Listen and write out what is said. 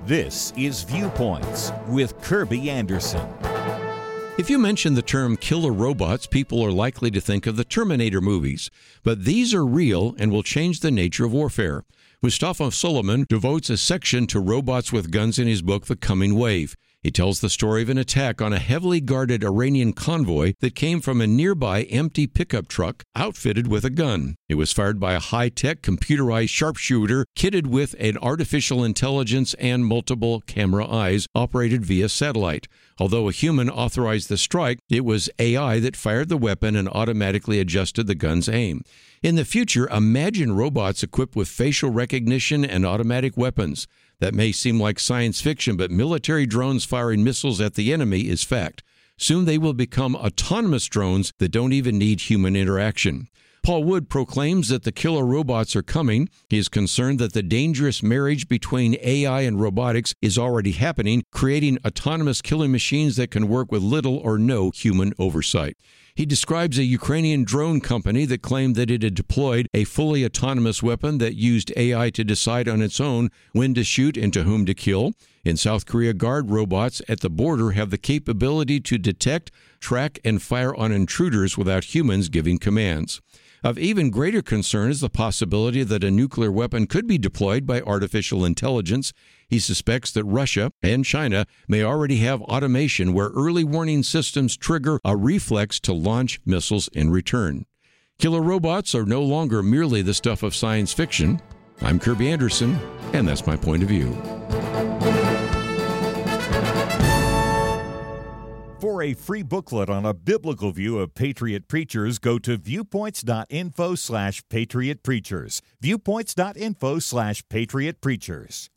This is Viewpoints with Kirby Anderson. If you mention the term killer robots, people are likely to think of the Terminator movies. But these are real and will change the nature of warfare. Mustafa Suleyman devotes a section to robots with guns in his book, The Coming Wave. He tells the story of an attack on a heavily guarded Iranian convoy that came from a nearby empty pickup truck outfitted with a gun. It was fired by a high-tech computerized sharpshooter kitted with an artificial intelligence and multiple camera eyes operated via satellite. Although a human authorized the strike, it was AI that fired the weapon and automatically adjusted the gun's aim. In the future, imagine robots equipped with facial recognition and automatic weapons. That may seem like science fiction, but military drones firing missiles at the enemy is fact. Soon they will become autonomous drones that don't even need human interaction. Paul Wood proclaims that the killer robots are coming. He is concerned that the dangerous marriage between AI and robotics is already happening, creating autonomous killing machines that can work with little or no human oversight. He describes a Ukrainian drone company that claimed that it had deployed a fully autonomous weapon that used AI to decide on its own when to shoot and to whom to kill. In South Korea, guard robots at the border have the capability to detect, track, and fire on intruders without humans giving commands. Of even greater concern is the possibility that a nuclear weapon could be deployed by artificial intelligence. He suspects that Russia and China may already have automation where early warning systems trigger a reflex to launch missiles in return. Killer robots are no longer merely the stuff of science fiction. I'm Kirby Anderson, and that's my point of view. For a free booklet on a biblical view of Patriot Preachers, go to viewpoints.info/Patriot Preachers. Viewpoints.info/Patriot Preachers.